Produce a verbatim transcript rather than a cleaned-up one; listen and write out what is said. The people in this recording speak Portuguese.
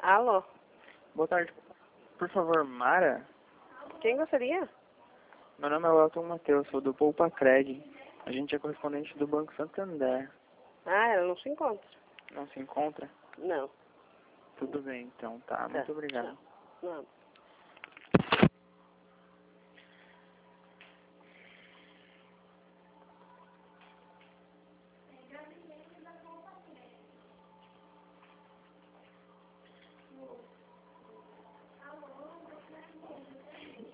Alô? Boa tarde. Por favor, Mara? Quem gostaria? Meu nome é Welton Matheus, sou do Poupa Cred. A gente é correspondente do Banco Santander. Ah, ela não se encontra. Não se encontra? Não. Tudo bem, então, tá. Tá. Muito obrigado. Não. Não.